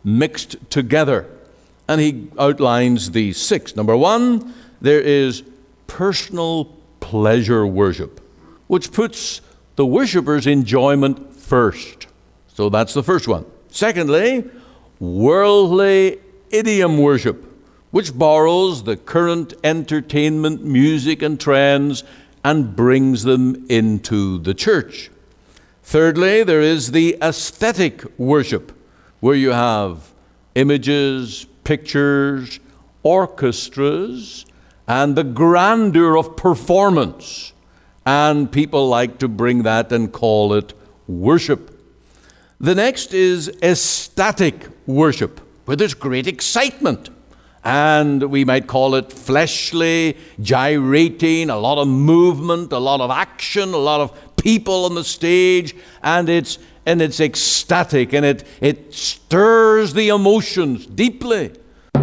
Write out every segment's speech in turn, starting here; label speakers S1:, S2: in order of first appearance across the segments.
S1: mixed together. And he outlines these 6. Number 1, there is personal pleasure worship, which puts the worshipper's enjoyment first. So that's the first one. Secondly, worldly idiom worship, which borrows the current entertainment, music, and trends and brings them into the church. Thirdly, there is the aesthetic worship, where you have images, pictures, orchestras, and the grandeur of performance. And people like to bring that and call it worship. The next is ecstatic worship, where there's great excitement. And we might call it fleshly, gyrating, a lot of movement, a lot of action, a lot of people on the stage, and it's ecstatic, and it stirs the emotions deeply.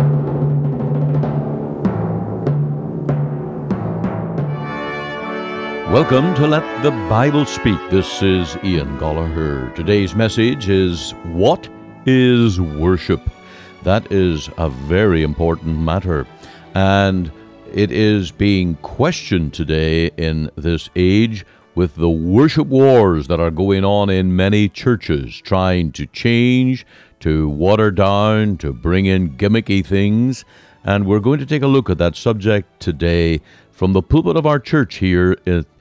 S1: Welcome to Let the Bible Speak. This is Ian Gollaher. Today's message is, what is worship? That is a very important matter, and it is being questioned today in this age with the worship wars that are going on in many churches, trying to change, to water down, to bring in gimmicky things. And we're going to take a look at that subject today from the pulpit of our church here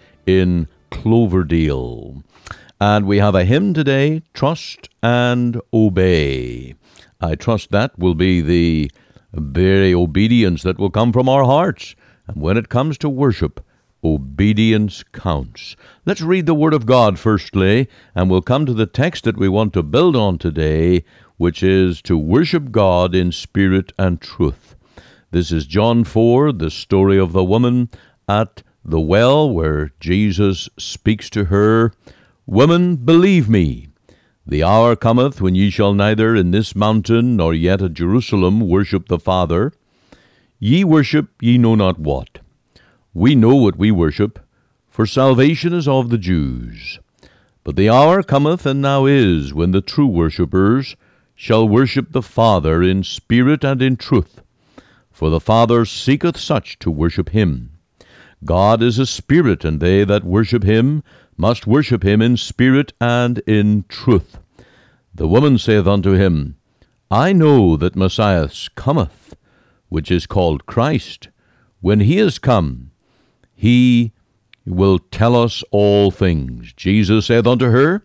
S1: in Cloverdale. And we have a hymn today, Trust and Obey. I trust that will be the very obedience that will come from our hearts. And when it comes to worship, obedience counts. Let's read the Word of God firstly, and we'll come to the text that we want to build on today, which is to worship God in spirit and truth. This is John 4, the story of the woman at the well, where Jesus speaks to her, "Woman, believe me, the hour cometh when ye shall neither in this mountain nor yet at Jerusalem worship the Father. Ye worship ye know not what. We know what we worship, for salvation is of the Jews. But the hour cometh, and now is, when the true worshippers shall worship the Father in spirit and in truth. For the Father seeketh such to worship him. God is a spirit, and they that worship him must worship him in spirit and in truth. The woman saith unto him, I know that Messiah cometh, which is called Christ. When he is come, he will tell us all things. Jesus saith unto her,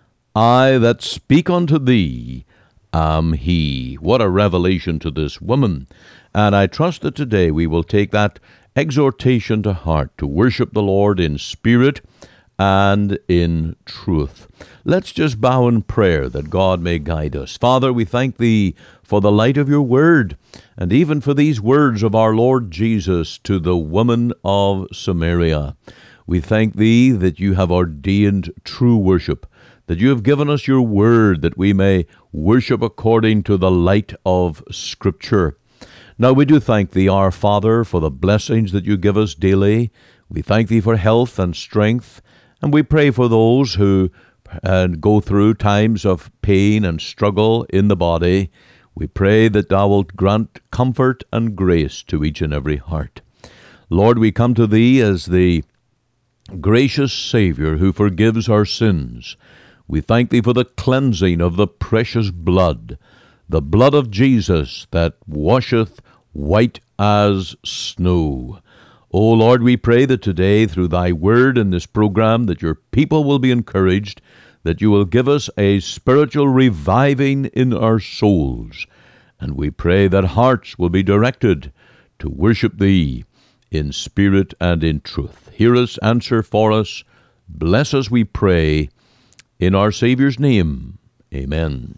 S1: I that speak unto thee am he." What a revelation to this woman. And I trust that today we will take that exhortation to heart, to worship the Lord in spirit and in truth. Let's just bow in prayer that God may guide us. Father, we thank thee for the light of your word, and even for these words of our Lord Jesus to the woman of Samaria. We thank thee that you have ordained true worship, that you have given us your word that we may worship according to the light of Scripture. Now we do thank thee, our Father, for the blessings that you give us daily. We thank thee for health and strength, and we pray for those who go through times of pain and struggle in the body. We pray that thou wilt grant comfort and grace to each and every heart. Lord, we come to thee as the gracious Savior who forgives our sins. We thank thee for the cleansing of the precious blood, the blood of Jesus that washeth white as snow. O Lord, we pray that today, through thy word in this program, that your people will be encouraged, that you will give us a spiritual reviving in our souls. And we pray that hearts will be directed to worship thee in spirit and in truth. Hear us, answer for us. Bless us, we pray, in our Savior's name. Amen.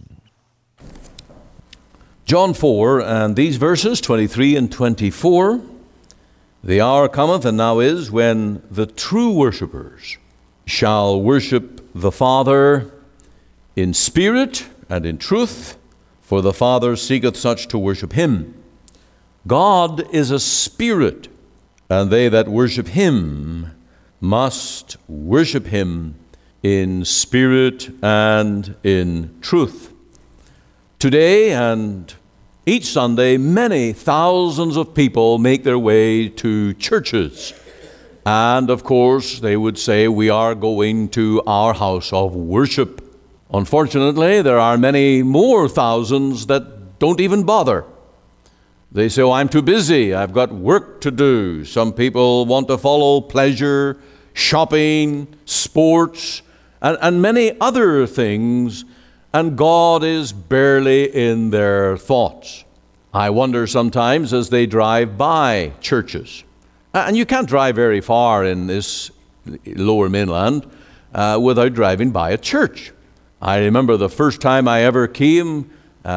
S1: John 4, and these verses, 23 and 24, "The hour cometh, and now is, when the true worshippers shall worship the Father in spirit and in truth, for the Father seeketh such to worship him. God is a spirit, and they that worship him must worship him in spirit and in truth." Today and each Sunday, many thousands of people make their way to churches. And of course, they would say, we are going to our house of worship. Unfortunately, there are many more thousands that don't even bother. They say, oh, I'm too busy. I've got work to do. Some people want to follow pleasure, shopping, sports, and many other things, and God is barely in their thoughts. I wonder sometimes as they drive by churches, and you can't drive very far in this lower mainland without driving by a church. I remember the first time I ever came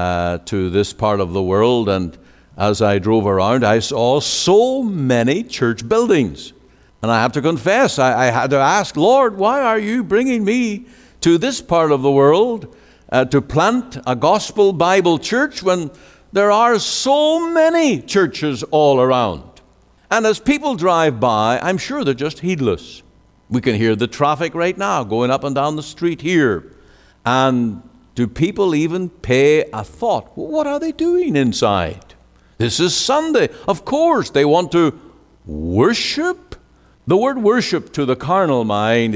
S1: to this part of the world, and as I drove around, I saw so many church buildings. And I have to confess, I had to ask, Lord, why are you bringing me to this part of the world to plant a gospel Bible church when there are so many churches all around? And as people drive by, I'm sure they're just heedless. We can hear the traffic right now going up and down the street here. And do people even pay a thought? Well, what are they doing inside? This is Sunday. Of course, they want to worship. The word worship to the carnal mind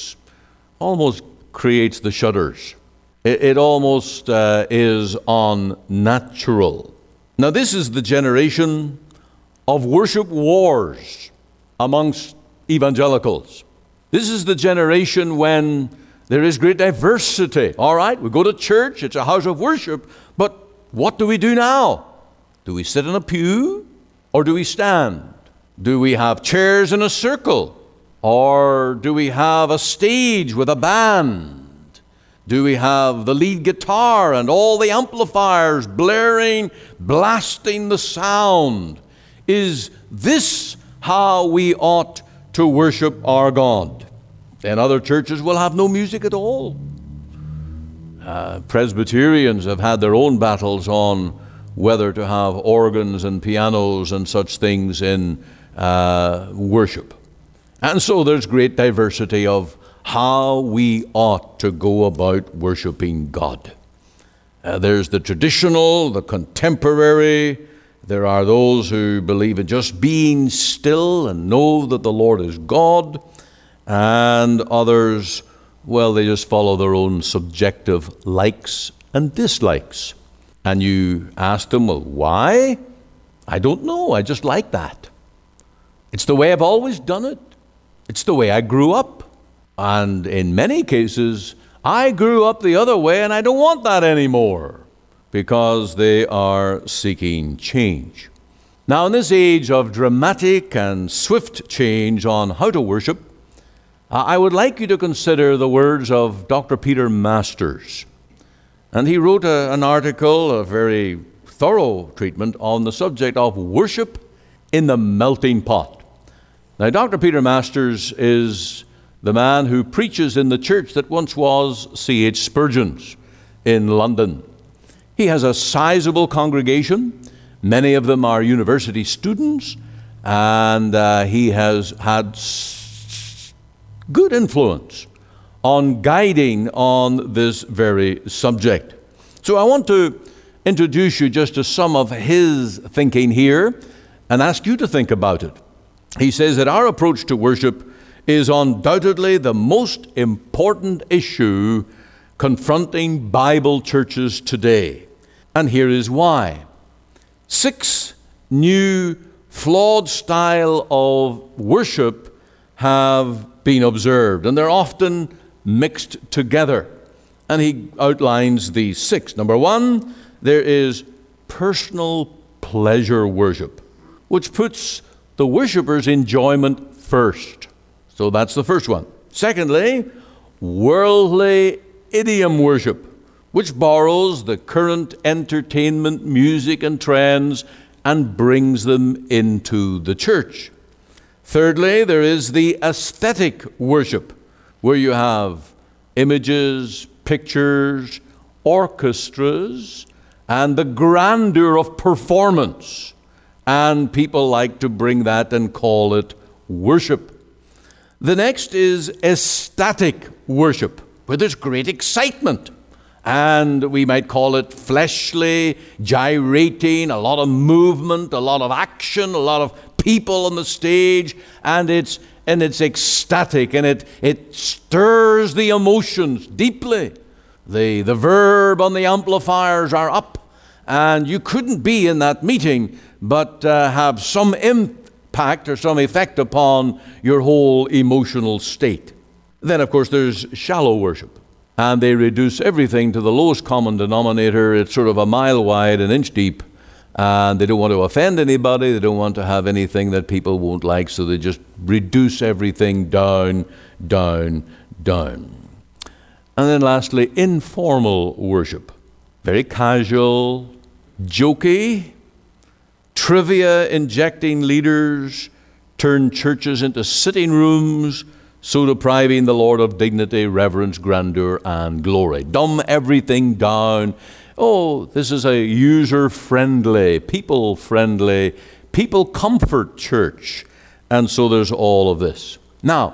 S1: almost creates the shudders. It almost is unnatural. Now, this is the generation of worship wars amongst evangelicals. This is the generation when there is great diversity. All right, we go to church, it's a house of worship, but what do we do now? Do we sit in a pew or do we stand? Do we have chairs in a circle? Or do we have a stage with a band? Do we have the lead guitar and all the amplifiers blaring, blasting the sound? Is this how we ought to worship our God? Then other churches will have no music at all. Presbyterians have had their own battles on whether to have organs and pianos and such things in worship. And so there's great diversity of how we ought to go about worshiping God. There's the traditional, the contemporary. There are those who believe in just being still and know that the Lord is God. And others, well, they just follow their own subjective likes and dislikes. And you ask them, well, why? I don't know. I just like that. It's the way I've always done it. It's the way I grew up. And in many cases, I grew up the other way and I don't want that anymore, because they are seeking change. Now, in this age of dramatic and swift change on how to worship, I would like you to consider the words of Dr. Peter Masters. And he wrote an article, a very thorough treatment on the subject of worship in the melting pot. Now, Dr. Peter Masters is the man who preaches in the church that once was C.H. Spurgeon's in London. He has a sizable congregation. Many of them are university students, and he has had good influence on guiding on this very subject. So I want to introduce you just to some of his thinking here and ask you to think about it. He says that our approach to worship is undoubtedly the most important issue confronting Bible churches today. And here is why. 6 new flawed style of worship have been observed, and they're often mixed together. And he outlines these 6. Number 1, there is personal pleasure worship, which puts the worshiper's enjoyment first. So that's the first one. Secondly, worldly idiom worship, which borrows the current entertainment, music, and trends and brings them into the church. Thirdly, there is the aesthetic worship, where you have images, pictures, orchestras, and the grandeur of performance. And people like to bring that and call it worship. The next is ecstatic worship, where there's great excitement And we might call it fleshly, gyrating, a lot of movement, a lot of action, a lot of people on the stage, and it's ecstatic, and it stirs the emotions deeply. The verb on the amplifiers are up, and you couldn't be in that meeting but have some impact or some effect upon your whole emotional state. Then, of course, there's shallow worship. And they reduce everything to the lowest common denominator. It's sort of a mile wide, an inch deep. And they don't want to offend anybody. They don't want to have anything that people won't like. So they just reduce everything down, down, down. And then lastly, informal worship. Very casual, jokey, trivia injecting leaders turn churches into sitting rooms, so depriving the Lord of dignity, reverence, grandeur, and glory. Dumb everything down. Oh, this is a user-friendly, people-friendly, people-comfort church. And so there's all of this. Now,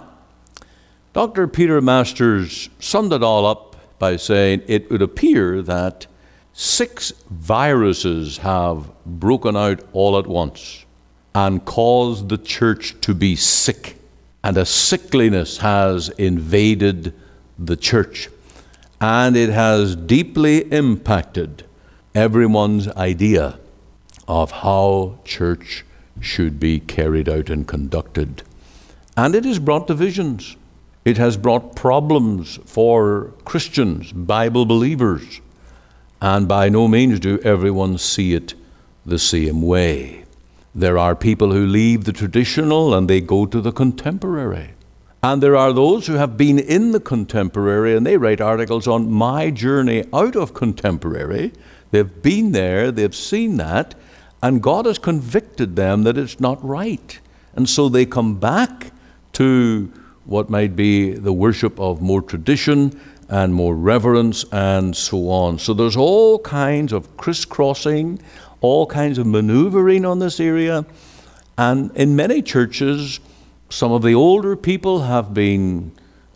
S1: Dr. Peter Masters summed it all up by saying it would appear that 6 viruses have broken out all at once and caused the church to be sick. And a sickliness has invaded the church. And it has deeply impacted everyone's idea of how church should be carried out and conducted. And it has brought divisions. It has brought problems for Christians, Bible believers. And by no means do everyone see it the same way. There are people who leave the traditional and they go to the contemporary. And there are those who have been in the contemporary and they write articles on my journey out of contemporary. They've been there, they've seen that, and God has convicted them that it's not right. And so they come back to what might be the worship of more tradition and more reverence and so on. So there's all kinds of crisscrossing, all kinds of maneuvering on this area. And in many churches, some of the older people have been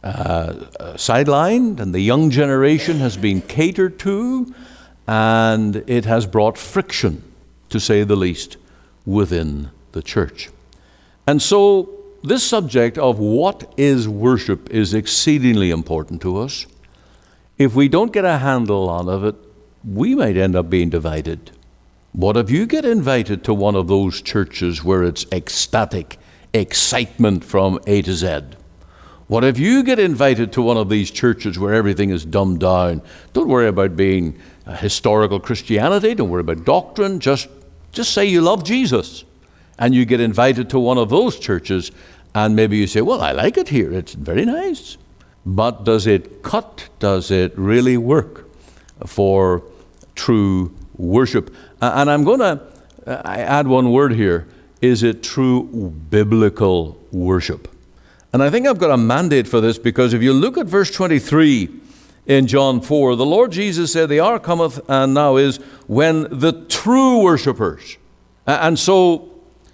S1: sidelined, and the young generation has been catered to, and it has brought friction, to say the least, within the church. And so this subject of what is worship is exceedingly important to us. If we don't get a handle on it, we might end up being divided. What if you get invited to one of those churches where it's ecstatic excitement from A to Z? What if you get invited to one of these churches where everything is dumbed down? Don't worry about being historical Christianity. Don't worry about doctrine. Just say you love Jesus. And you get invited to one of those churches, and maybe you say, well, I like it here. It's very nice. But does it cut? Does it really work for true worship? And I'm going to add one word here. Is it true biblical worship? And I think I've got a mandate for this, because if you look at verse 23 in John 4, the Lord Jesus said, the hour cometh and now is when the true worshipers. And so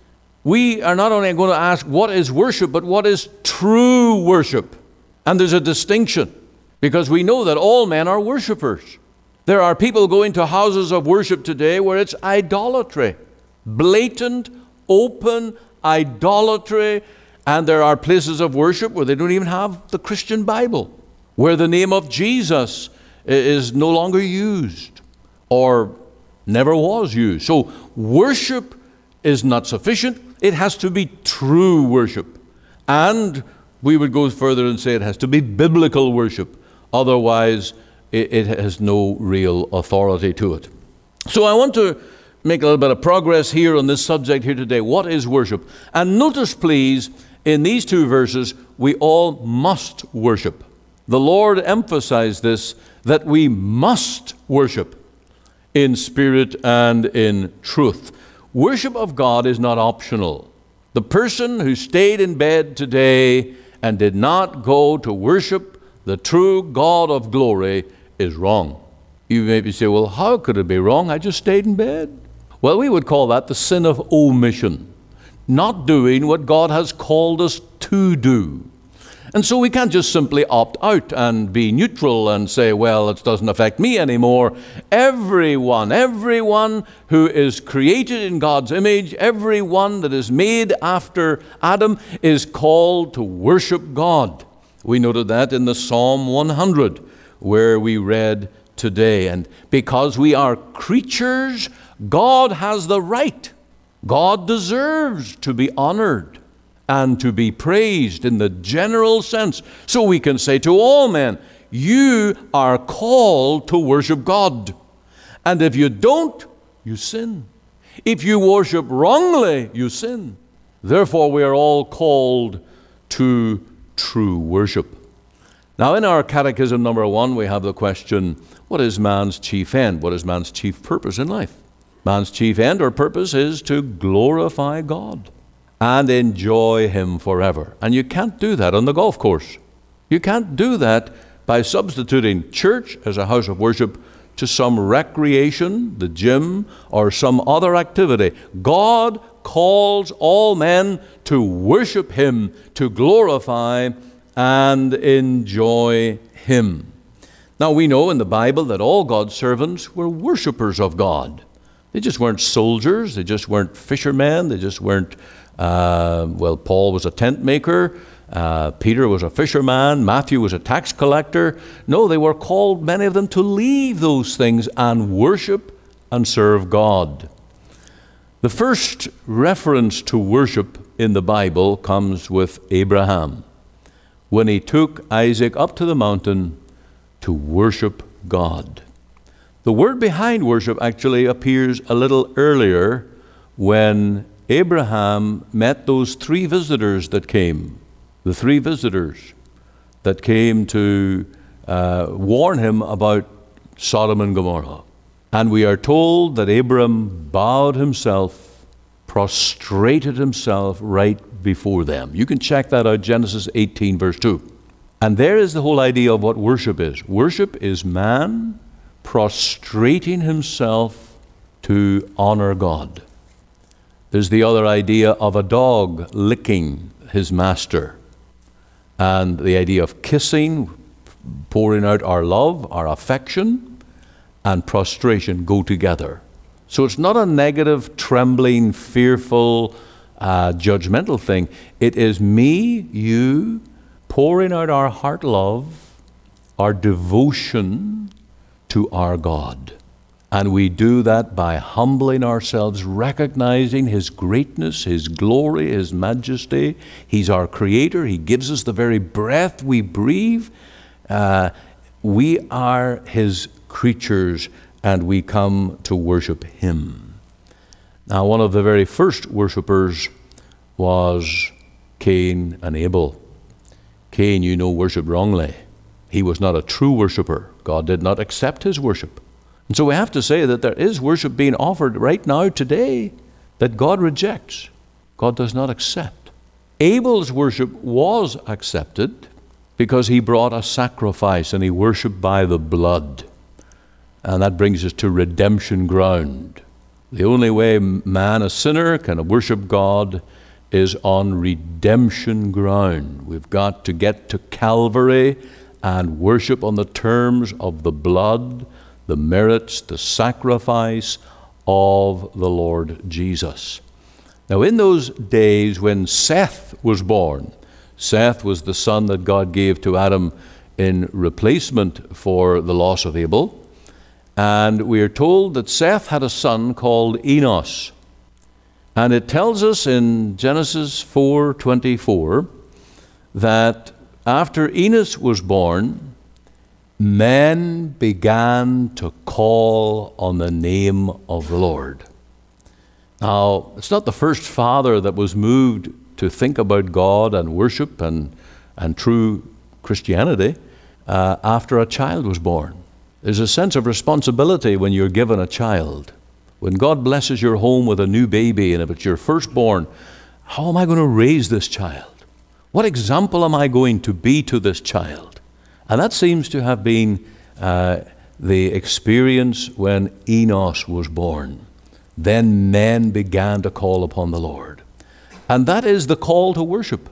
S1: we are not only going to ask what is worship, but what is true worship? And there's a distinction, because we know that all men are worshipers. There are people going to houses of worship today where it's idolatry, blatant, open idolatry. And there are places of worship where they don't even have the Christian Bible, where the name of Jesus is no longer used or never was used. So worship is not sufficient. It has to be true worship. And we would go further and say it has to be biblical worship. Otherwise, it has no real authority to it. So I want to make a little bit of progress here on this subject here today. What is worship? And notice, please, in these 2 verses, we all must worship. The Lord emphasized this, that we must worship in spirit and in truth. Worship of God is not optional. The person who stayed in bed today and did not go to worship the true God of glory is wrong. You maybe say, well, how could it be wrong? I just stayed in bed. Well, we would call that the sin of omission, not doing what God has called us to do. And so we can't just simply opt out and be neutral and say, well, it doesn't affect me anymore. Everyone who is created in God's image, everyone that is made after Adam is called to worship God. We noted that in the Psalm 100, where we read today. And because we are creatures, God has the right. God deserves to be honored and to be praised in the general sense. So we can say to all men, you are called to worship God. And if you don't, you sin. If you worship wrongly, you sin. Therefore, we are all called to true worship. Now, in our Catechism number 1, we have the question, what is man's chief end? What is man's chief purpose in life? Man's chief end or purpose is to glorify God and enjoy Him forever. And you can't do that on the golf course. You can't do that by substituting church as a house of worship to some recreation, the gym, or some other activity. God calls all men to worship Him, to glorify and enjoy Him. Now we know in the Bible that all God's servants were worshipers of God. They just weren't soldiers, they just weren't fishermen, they just weren't, Paul was a tent maker, Peter was a fisherman, Matthew was a tax collector. No, they were called, many of them, to leave those things and worship and serve God. The first reference to worship in the Bible comes with Abraham, when he took Isaac up to the mountain to worship God. The word behind worship actually appears a little earlier when Abraham met those three visitors that came. The three visitors that came to warn him about Sodom and Gomorrah. And we are told that Abram bowed himself, prostrated himself right before them. You can check that out, Genesis 18, verse 2. And there is the whole idea of what worship is. Worship is man prostrating himself to honor God. There's the other idea of a dog licking his master. And the idea of kissing, pouring out our love, our affection, and prostration go together. So it's not a negative, trembling, fearful, judgmental thing. It is me, you, pouring out our heart love, our devotion to our God. And we do that by humbling ourselves, recognizing His greatness, His glory, His majesty. He's our Creator. He gives us the very breath we breathe. We are His creatures, and we come to worship Him. Now, one of the very first worshipers was Cain and Abel. Cain, you know, worshiped wrongly. He was not a true worshiper. God did not accept his worship. And so we have to say that there is worship being offered right now, today, that God rejects. God does not accept. Abel's worship was accepted because he brought a sacrifice and he worshiped by the blood. And that brings us to redemption ground. The only way man, a sinner, can worship God is on redemption ground. We've got to get to Calvary and worship on the terms of the blood, the merits, the sacrifice of the Lord Jesus. Now, in those days when Seth was born, Seth was the son that God gave to Adam in replacement for the loss of Abel. And we are told that Seth had a son called Enos. And it tells us in Genesis 4:24 that after Enos was born, men began to call on the name of the Lord. Now, it's not the first father that was moved to think about God and worship and true Christianity after a child was born. There's a sense of responsibility when you're given a child. When God blesses your home with a new baby, and if it's your firstborn, how am I going to raise this child? What example am I going to be to this child? And that seems to have been the experience when Enos was born. Then men began to call upon the Lord. And that is the call to worship.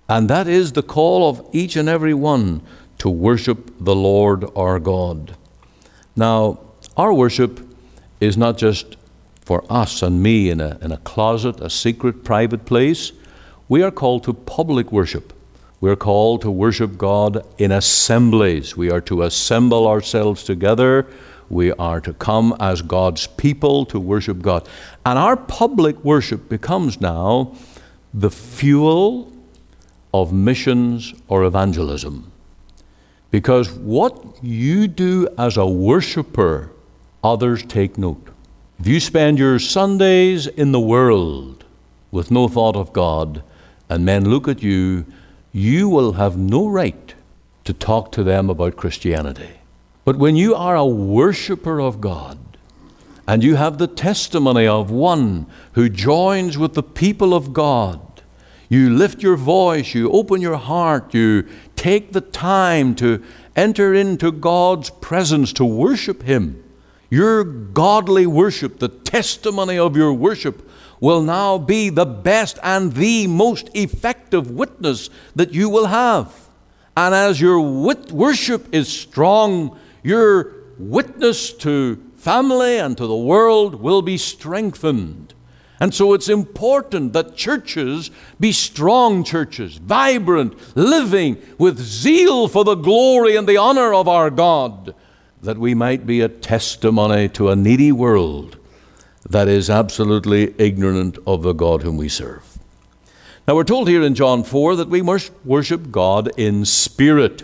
S1: And that is the call of each and every one to worship the Lord our God. Now, our worship is not just for us and me in a closet, a secret, private place. We are called to public worship. We are called to worship God in assemblies. We are to assemble ourselves together. We are to come as God's people to worship God. And our public worship becomes now the fuel of missions or evangelism. Because what you do as a worshiper, others take note. If you spend your Sundays in the world with no thought of God, and men look at you, you will have no right to talk to them about Christianity. But when you are a worshiper of God, and you have the testimony of one who joins with the people of God, you lift your voice, you open your heart, you take the time to enter into God's presence to worship Him. Your godly worship, the testimony of your worship, will now be the best and the most effective witness that you will have. And as your worship is strong, your witness to family and to the world will be strengthened. And so it's important that churches be strong churches, vibrant, living with zeal for the glory and the honor of our God, that we might be a testimony to a needy world that is absolutely ignorant of the God whom we serve. Now we're told here in John 4 that we must worship God in spirit.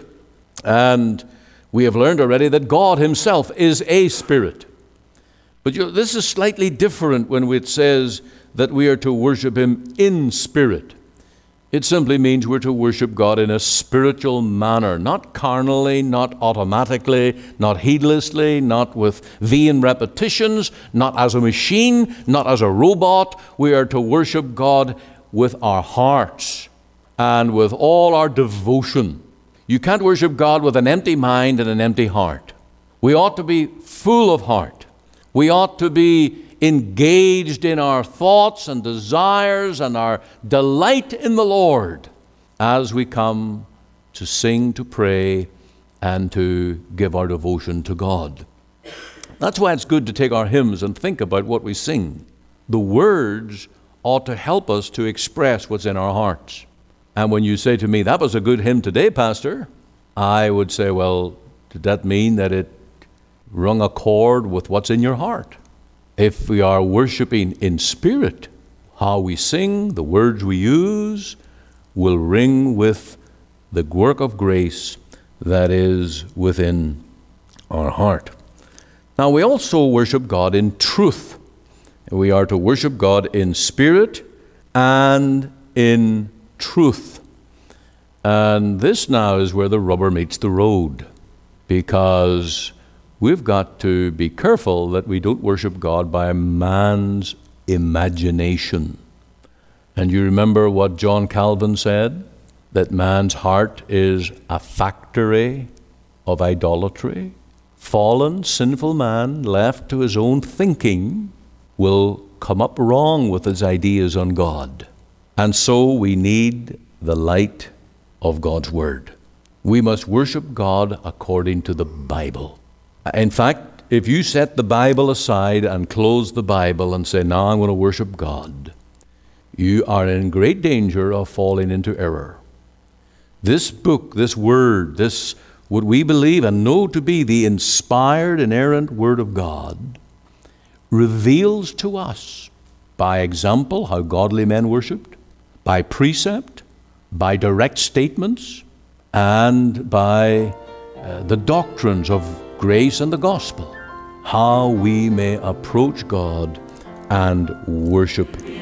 S1: And we have learned already that God Himself is a spirit. But this is slightly different when it says that we are to worship Him in spirit. It simply means we're to worship God in a spiritual manner, not carnally, not automatically, not heedlessly, not with vain repetitions, not as a machine, not as a robot. We are to worship God with our hearts and with all our devotion. You can't worship God with an empty mind and an empty heart. We ought to be full of heart. We ought to be engaged in our thoughts and desires and our delight in the Lord as we come to sing, to pray, and to give our devotion to God. That's why it's good to take our hymns and think about what we sing. The words ought to help us to express what's in our hearts. And when you say to me, "That was a good hymn today, Pastor," I would say, well, did that mean that it rung a chord with what's in your heart? If we are worshiping in spirit, how we sing, the words we use, will ring with the work of grace that is within our heart. Now, we also worship God in truth. We are to worship God in spirit and in truth. And this now is where the rubber meets the road, because we've got to be careful that we don't worship God by man's imagination. And you remember what John Calvin said? That man's heart is a factory of idolatry. Fallen, sinful man, left to his own thinking, will come up wrong with his ideas on God. And so we need the light of God's Word. We must worship God according to the Bible. In fact, if you set the Bible aside and close the Bible and say, "Now I'm going to worship God," you are in great danger of falling into error. This book, this Word, this what we believe and know to be the inspired, inerrant Word of God, reveals to us by example how godly men worshipped, by precept, by direct statements, and by the doctrines of grace and the gospel, how we may approach God and worship Him.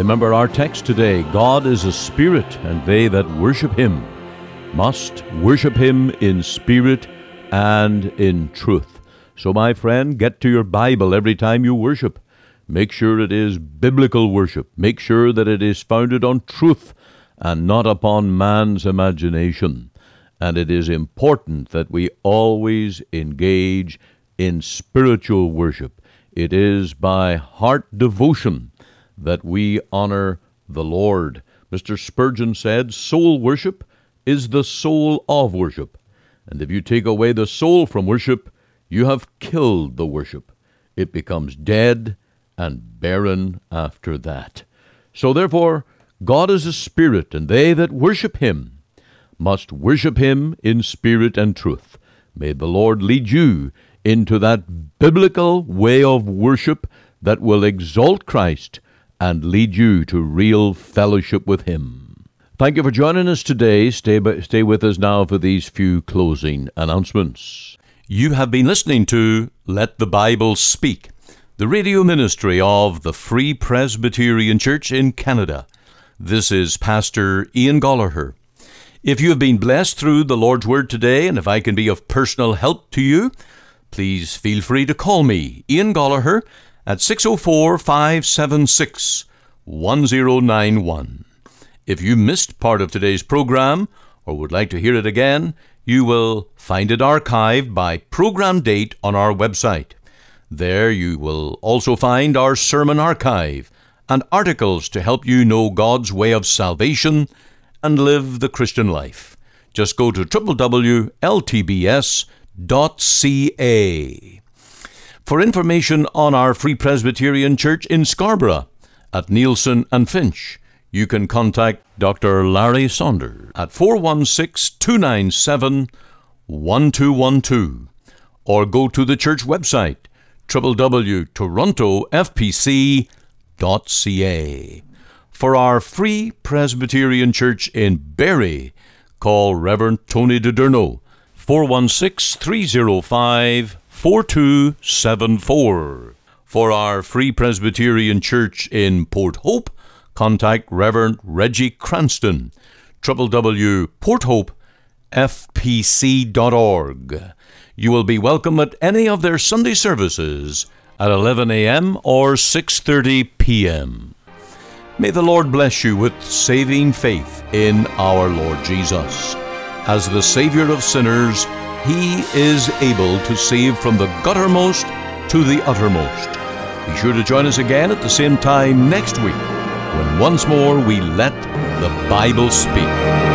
S1: Remember our text today, God is a spirit, and they that worship him must worship him in spirit and in truth. So my friend, get to your Bible every time you worship. Make sure it is biblical worship. Make sure that it is founded on truth and not upon man's imagination. And it is important that we always engage in spiritual worship. It is by heart devotion that we honor the Lord. Mr. Spurgeon said, soul worship is the soul of worship. And if you take away the soul from worship, you have killed the worship. It becomes dead and barren after that. So therefore, God is a spirit, and they that worship him must worship him in spirit and truth. May the Lord lead you into that biblical way of worship that will exalt Christ and lead you to real fellowship with him. Thank you for joining us today. Stay with us now for these few closing announcements. You have been listening to Let the Bible Speak, the radio ministry of the Free Presbyterian Church in Canada. This is Pastor Ian Gollaher. If you have been blessed through the Lord's Word today, and if I can be of personal help to you, please feel free to call me, Ian Gollaher, at 604-576-1091. If you missed part of today's program, or would like to hear it again, you will find it archived by program date on our website. There you will also find our sermon archive and articles to help you know God's way of salvation and live the Christian life. Just go to www.ltbs.ca. For information on our Free Presbyterian Church in Scarborough at Nielsen and Finch, you can contact Dr. Larry Saunders at 416-297-1212 or go to the church website www.torontofpc.ca. For our Free Presbyterian Church in Barrie, call Reverend Tony DiDurno, 416-305-4274. For our Free Presbyterian Church in Port Hope, contact Reverend Reggie Cranston, www.porthopefpc.org. You will be welcome at any of their Sunday services at 11 a.m. or 6:30 p.m. May the Lord bless you with saving faith in our Lord Jesus. As the Savior of sinners, he is able to save from the guttermost to the uttermost. Be sure to join us again at the same time next week, when once more we let the Bible speak.